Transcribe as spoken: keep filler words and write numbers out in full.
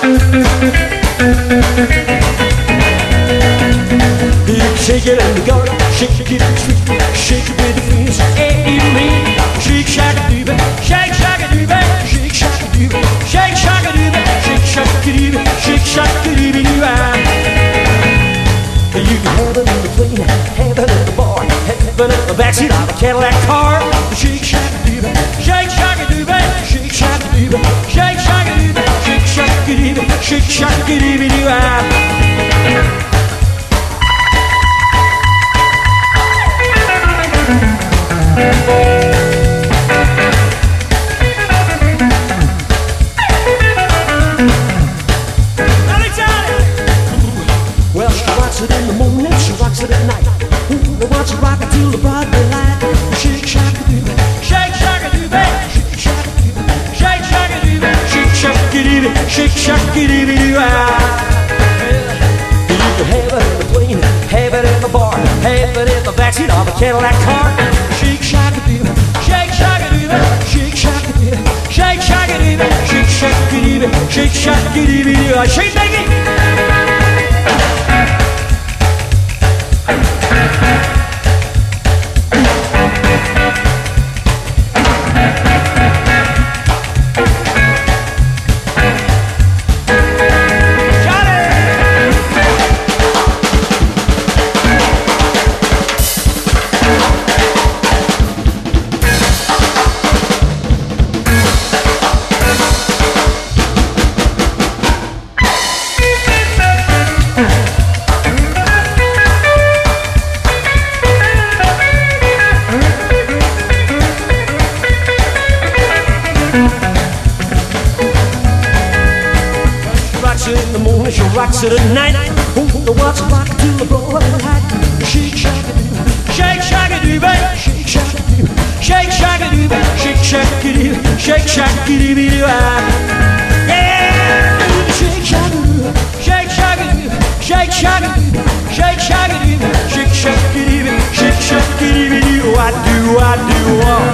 Shake it and you go, shake it, shake it, shake it with the friends. Amen. Shake, shake it, do it, shake, shake it, do it, shake, shake it, do it, shake, shake it, do it, shake, shake it, do it, shake, shake it, do it, do it. You can have it in the plane, have it in the bar, have it in the backseat of a Cadillac car. Shake, shake it, do it, shake, shake it, do it, shake, shake it, do it, shake, shake it, do it, shake, shake it, do it, shake, shake it, do it, do it. Well, she rocks it in the morning, she rocks it at night. Ooh, wants to rock it till the broad daylight. Shake, shake it, do it, shake, shake it, do it, shake, shake it, do it, shake, shake it, do it, shake, shake it, do it, shake, shake it, do it, do it. You can have it in the plane, have it in the bar, have it in the backseat of a Cadillac car. Shake, shake it, do it, shake, shake it, do it, shake, shake it, do it, shake, shake it, do it, shake, shake it, do it, shake, shake it, do it, shake, shake it. In the morning, she rocks it at night. Who wants to rock it till the broad light? Shake, shake it, shake, shake it, shake, shake it, shake, shake it, shake, shake it, shake, shake it, yeah. Shake, shake it, shake, shake it, shake, shake it, shake, shake it, shake, shake it, shake, shake it, I do, I do.